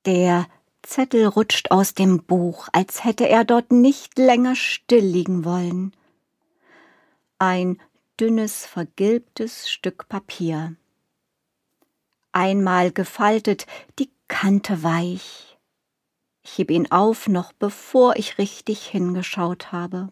Der Zettel rutscht aus dem Buch, als hätte er dort nicht länger still liegen wollen. Ein dünnes, vergilbtes Stück Papier. Einmal gefaltet, die Kante weich. Ich heb ihn auf, noch bevor ich richtig hingeschaut habe.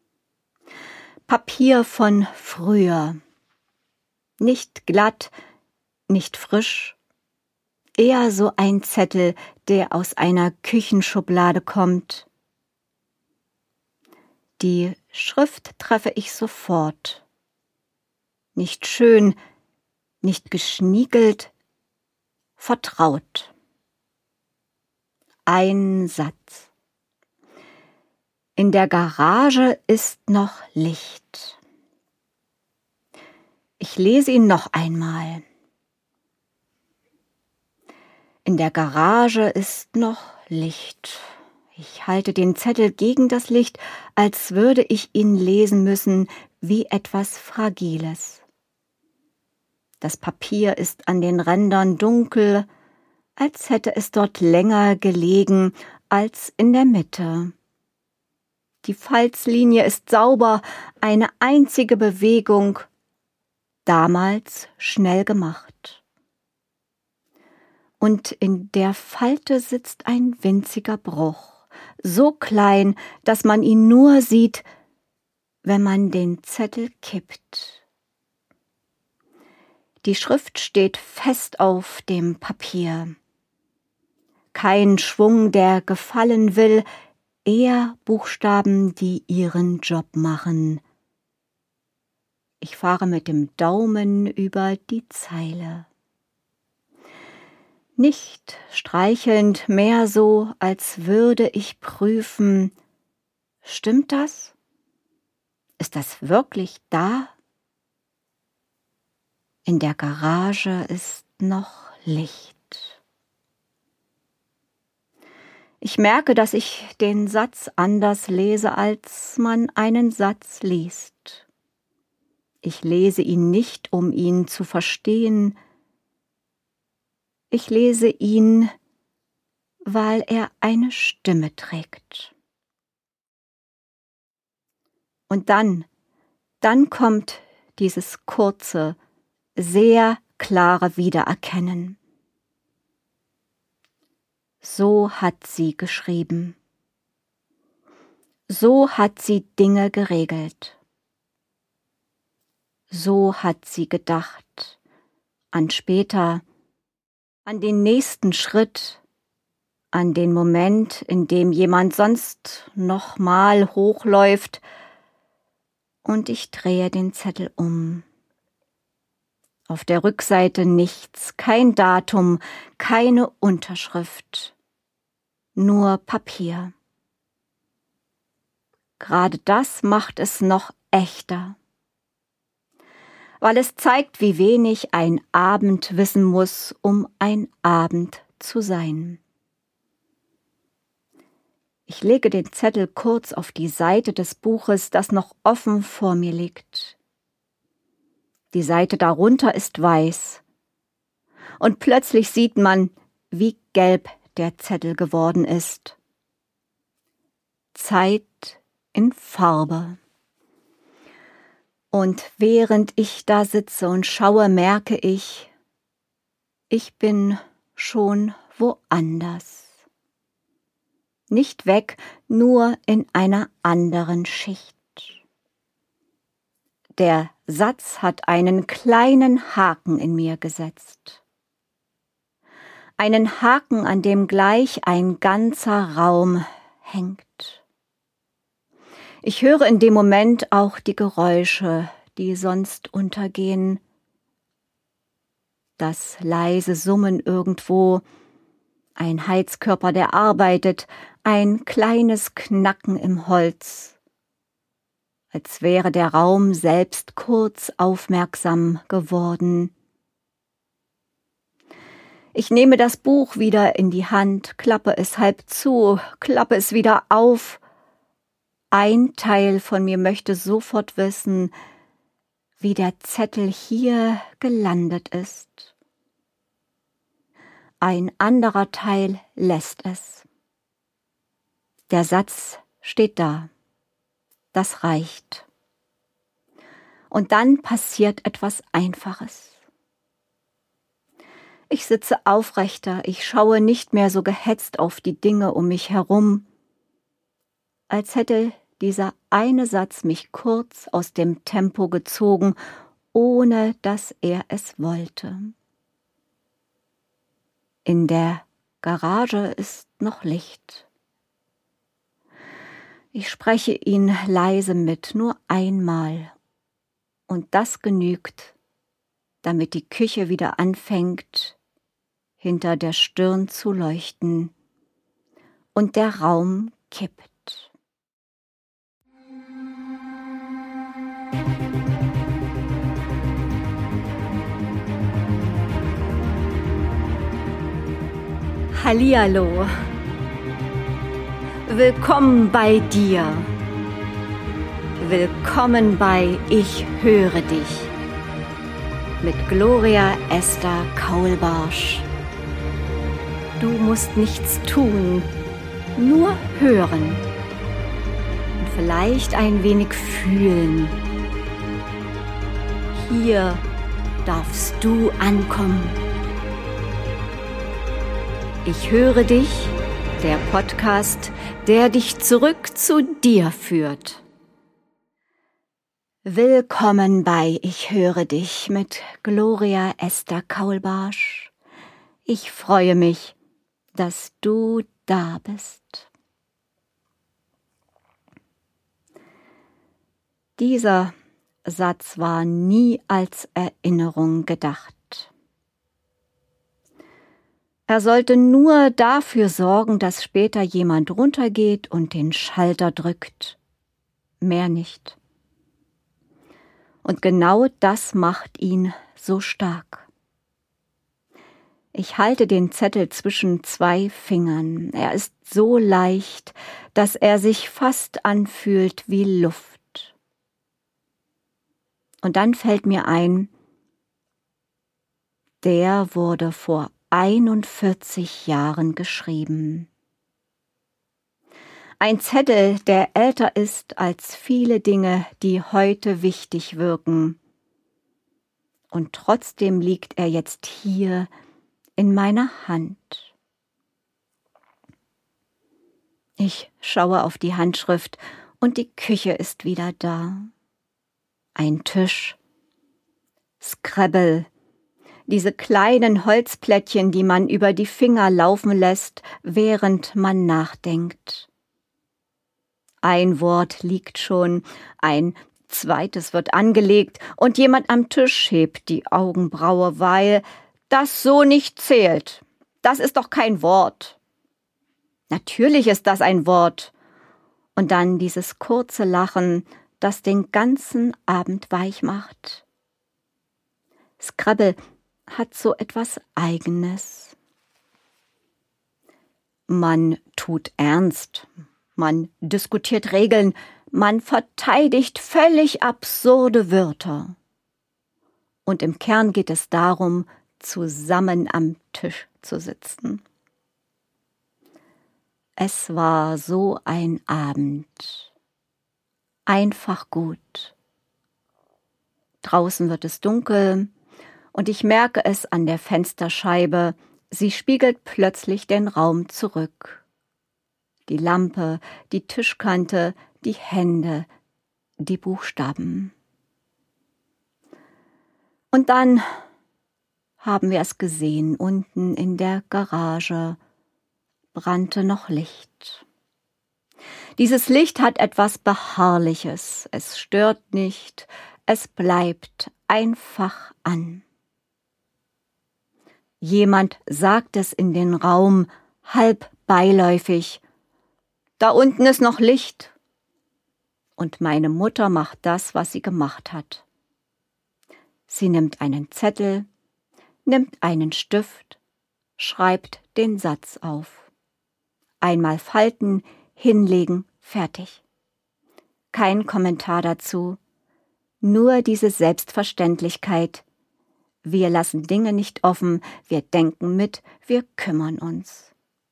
Papier von früher. Nicht glatt, nicht frisch. Eher so ein Zettel, der aus einer Küchenschublade kommt. Die Schrift treffe ich sofort. Nicht schön, nicht geschniegelt, vertraut. Ein Satz. In der Garage ist noch Licht. Ich lese ihn noch einmal. In der Garage ist noch Licht. Ich halte den Zettel gegen das Licht, als würde ich ihn lesen müssen wie etwas Fragiles. Das Papier ist an den Rändern dunkel, als hätte es dort länger gelegen als in der Mitte. Die Falzlinie ist sauber, eine einzige Bewegung, damals schnell gemacht. Und in der Falte sitzt ein winziger Bruch, so klein, dass man ihn nur sieht, wenn man den Zettel kippt. Die Schrift steht fest auf dem Papier. Kein Schwung, der gefallen will, eher Buchstaben, die ihren Job machen. Ich fahre mit dem Daumen über die Zeile. Nicht streichelnd, mehr so, als würde ich prüfen, stimmt das? Ist das wirklich da? In der Garage ist noch Licht. Ich merke, dass ich den Satz anders lese, als man einen Satz liest. Ich lese ihn nicht, um ihn zu verstehen. Ich lese ihn, weil er eine Stimme trägt. Und dann kommt dieses kurze, sehr klare Wiedererkennen. So hat sie geschrieben. So hat sie Dinge geregelt. So hat sie gedacht an später, an den nächsten Schritt, an den Moment, in dem jemand sonst nochmal hochläuft und ich drehe den Zettel um. Auf der Rückseite nichts, kein Datum, keine Unterschrift, nur Papier. Gerade das macht es noch echter, weil es zeigt, wie wenig ein Abend wissen muss, um ein Abend zu sein. Ich lege den Zettel kurz auf die Seite des Buches, das noch offen vor mir liegt. Die Seite darunter ist weiß. Und plötzlich sieht man, wie gelb der Zettel geworden ist. Zeit in Farbe. Und während ich da sitze und schaue, merke ich bin schon woanders. Nicht weg, nur in einer anderen Schicht. Der Satz hat einen kleinen Haken in mir gesetzt. Einen Haken, an dem gleich ein ganzer Raum hängt. Ich höre in dem Moment auch die Geräusche, die sonst untergehen. Das leise Summen irgendwo, ein Heizkörper, der arbeitet, ein kleines Knacken im Holz. Als wäre der Raum selbst kurz aufmerksam geworden. Ich nehme das Buch wieder in die Hand, klappe es halb zu, klappe es wieder auf. Ein Teil von mir möchte sofort wissen, wie der Zettel hier gelandet ist. ein anderer Teil lässt es. Der Satz steht da. Das reicht. Und dann passiert etwas Einfaches. Ich sitze aufrechter, ich schaue nicht mehr so gehetzt auf die Dinge um mich herum, als hätte dieser eine Satz mich kurz aus dem Tempo gezogen, ohne dass er es wollte. In der Garage ist noch Licht. Ich spreche ihn leise mit, nur einmal. Und das genügt, damit die Küche wieder anfängt, hinter der Stirn zu leuchten und der Raum kippt. Hallihallo. Willkommen bei dir. Willkommen bei Ich höre dich mit Gloria Esther Kaulbarsch. Du musst nichts tun, nur hören und vielleicht ein wenig fühlen. Hier darfst du ankommen. Ich höre dich, der Podcast, der dich zurück zu dir führt. Willkommen bei Ich höre dich mit Gloria Esther Kaulbarsch. Ich freue mich, dass du da bist. Dieser Satz war nie als Erinnerung gedacht. Er sollte nur dafür sorgen, dass später jemand runtergeht und den Schalter drückt. Mehr nicht. Und genau das macht ihn so stark. Ich halte den Zettel zwischen zwei Fingern. Er ist so leicht, dass er sich fast anfühlt wie Luft. Und dann fällt mir ein, der wurde vor 41 Jahren geschrieben. Ein Zettel, der älter ist als viele Dinge, die heute wichtig wirken. Und trotzdem liegt er jetzt hier in meiner Hand. Ich schaue auf die Handschrift und die Küche ist wieder da. Ein Tisch, Scrabble, diese kleinen Holzplättchen, die man über die Finger laufen lässt, während man nachdenkt. Ein Wort liegt schon, ein zweites wird angelegt und jemand am Tisch hebt die Augenbraue, weil das so nicht zählt. Das ist doch kein Wort. Natürlich ist das ein Wort. Und dann dieses kurze Lachen, das den ganzen Abend weich macht. Scrabble hat so etwas Eigenes. Man tut ernst, man diskutiert Regeln, man verteidigt völlig absurde Wörter. Und im Kern geht es darum, zusammen am Tisch zu sitzen. Es war so ein Abend. Einfach gut. Draußen wird es dunkel, und ich merke es an der Fensterscheibe, sie spiegelt plötzlich den Raum zurück. Die Lampe, die Tischkante, die Hände, die Buchstaben. Und dann haben wir es gesehen, unten in der Garage brannte noch Licht. Dieses Licht hat etwas Beharrliches, es stört nicht, es bleibt einfach an. Jemand sagt es in den Raum, halb beiläufig. Da unten ist noch Licht. Und meine Mutter macht das, was sie gemacht hat. Sie nimmt einen Zettel, nimmt einen Stift, schreibt den Satz auf. Einmal falten, hinlegen, fertig. Kein Kommentar dazu, nur diese Selbstverständlichkeit, Wir lassen Dinge nicht offen, wir denken mit, wir kümmern uns.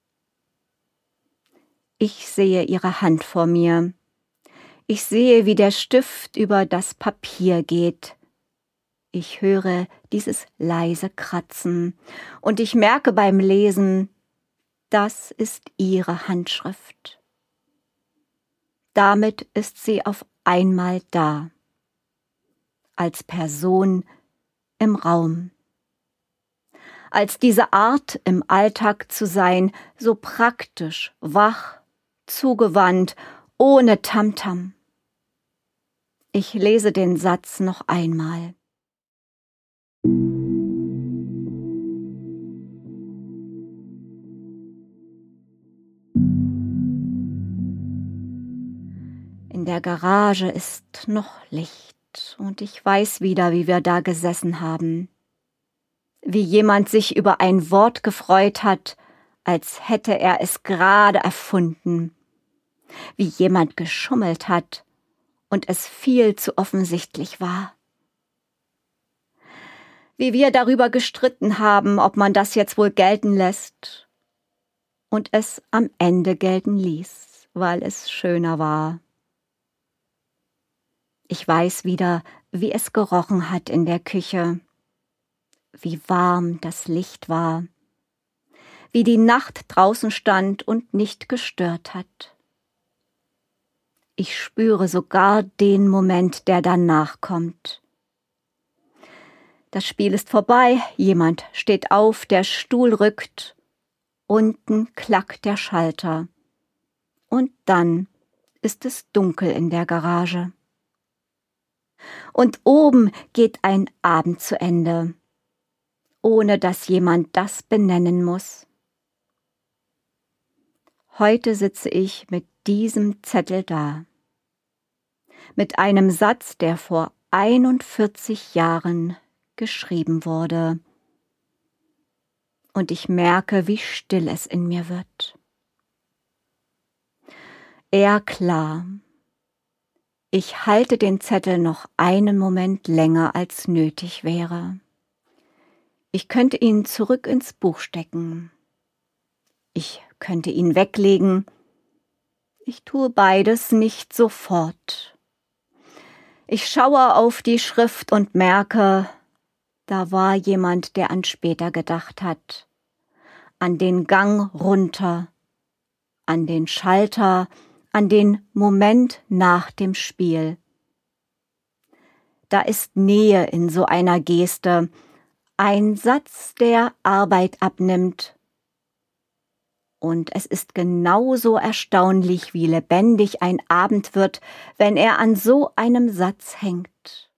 Ich sehe ihre Hand vor mir. Ich sehe, wie der Stift über das Papier geht. Ich höre dieses leise Kratzen und ich merke beim Lesen, das ist ihre Handschrift. Damit ist sie auf einmal da, als Person im Raum. Als diese Art im Alltag zu sein, so praktisch, wach, zugewandt, ohne Tamtam. Ich lese den Satz noch einmal. In der Garage ist noch Licht und ich weiß wieder, wie wir da gesessen haben. Wie jemand sich über ein Wort gefreut hat, als hätte er es gerade erfunden. Wie jemand geschummelt hat und es viel zu offensichtlich war. Wie wir darüber gestritten haben, ob man das jetzt wohl gelten lässt und es am Ende gelten ließ, weil es schöner war. Ich weiß wieder, wie es gerochen hat in der Küche, wie warm das Licht war, wie die Nacht draußen stand und nicht gestört hat. Ich spüre sogar den Moment, der danach kommt. Das Spiel ist vorbei, jemand steht auf, der Stuhl rückt, unten klackt der Schalter. Und dann ist es dunkel in der Garage. Und oben geht ein Abend zu Ende, ohne dass jemand das benennen muss. Heute sitze ich mit diesem Zettel da, mit einem Satz, der vor 41 Jahren geschrieben wurde. Und ich merke, wie still es in mir wird. Klar. Ich halte den Zettel noch einen Moment länger, als nötig wäre. Ich könnte ihn zurück ins Buch stecken. Ich könnte ihn weglegen. Ich tue beides nicht sofort. Ich schaue auf die Schrift und merke, da war jemand, der an später gedacht hat. An den Gang runter, an den Schalter, an den Moment nach dem Spiel. Da ist Nähe in so einer Geste, ein Satz, der Arbeit abnimmt. Und es ist genauso erstaunlich, wie lebendig ein Abend wird, wenn er an so einem Satz hängt.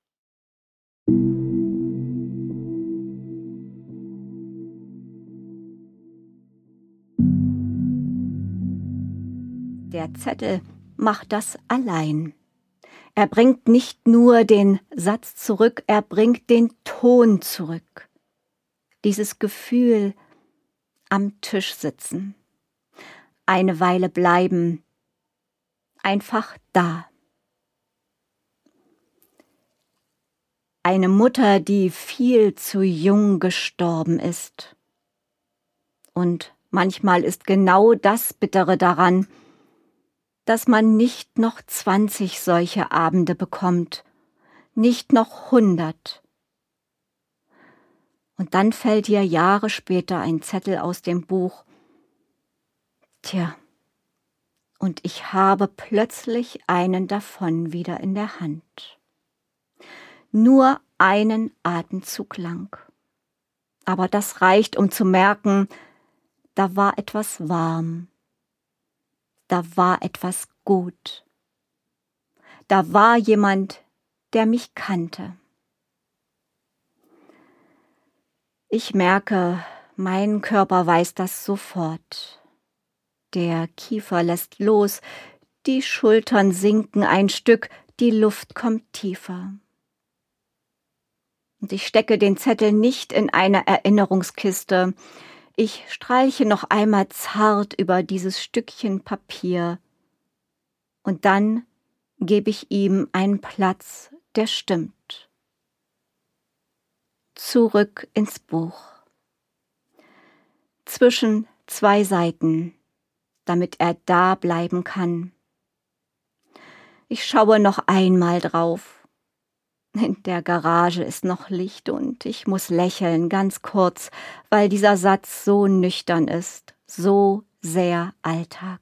Der Zettel macht das allein. Er bringt nicht nur den Satz zurück, er bringt den Ton zurück. Dieses Gefühl, am Tisch sitzen, eine Weile bleiben, einfach da. Eine Mutter, die viel zu jung gestorben ist. Und manchmal ist genau das Bittere daran, dass man nicht noch 20 solche Abende bekommt, nicht noch 100. Und dann fällt dir Jahre später ein Zettel aus dem Buch. Tja, und ich habe plötzlich einen davon wieder in der Hand. Nur einen Atemzug lang. Aber das reicht, um zu merken, da war etwas warm. Da war etwas gut. Da war jemand, der mich kannte. Ich merke, mein Körper weiß das sofort. Der Kiefer lässt los, die Schultern sinken ein Stück, die Luft kommt tiefer. Und ich stecke den Zettel nicht in eine Erinnerungskiste. Ich streiche noch einmal zart über dieses Stückchen Papier. Und dann gebe ich ihm einen Platz, der stimmt. zurück ins Buch. Zwischen 2 Seiten, damit er da bleiben kann. Ich schaue noch einmal drauf. In der Garage ist noch Licht und ich muss lächeln, ganz kurz, weil dieser Satz so nüchtern ist, so sehr Alltag.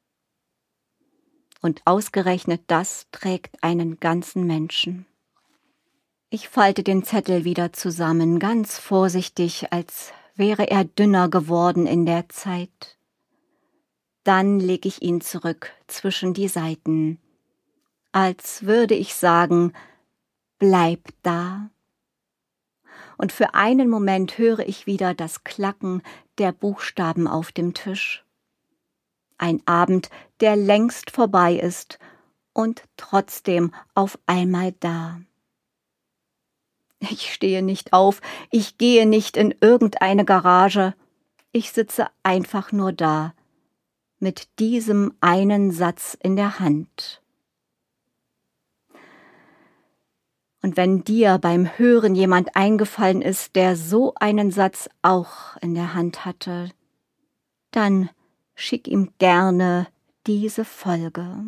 Und ausgerechnet das trägt einen ganzen Menschen. Ich falte den Zettel wieder zusammen, ganz vorsichtig, als wäre er dünner geworden in der Zeit. Dann lege ich ihn zurück zwischen die Seiten, als würde ich sagen, bleib da. Und für einen Moment höre ich wieder das Klacken der Buchstaben auf dem Tisch. Ein Abend, der längst vorbei ist und trotzdem auf einmal da. Ich stehe nicht auf, ich gehe nicht in irgendeine Garage, ich sitze einfach nur da, mit diesem einen Satz in der Hand. Und wenn dir beim Hören jemand eingefallen ist, der so einen Satz auch in der Hand hatte, dann schick ihm gerne diese Folge.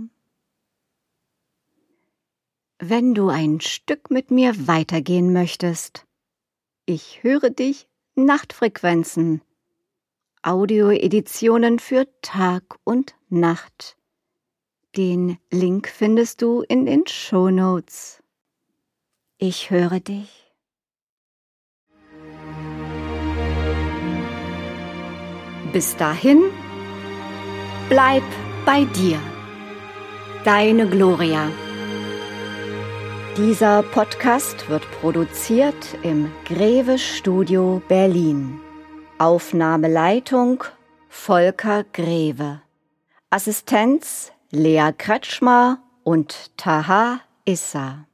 Wenn du ein Stück mit mir weitergehen möchtest, ich höre dich, Nachtfrequenzen, Audioeditionen für Tag und Nacht. Den Link findest du in den Shownotes. Ich höre dich. Bis dahin, bleib bei dir. Deine Gloria. Dieser Podcast wird produziert im Greve Studio Berlin. Aufnahmeleitung Volker Greve. Assistenz Lea Kretschmer und Taha Issa.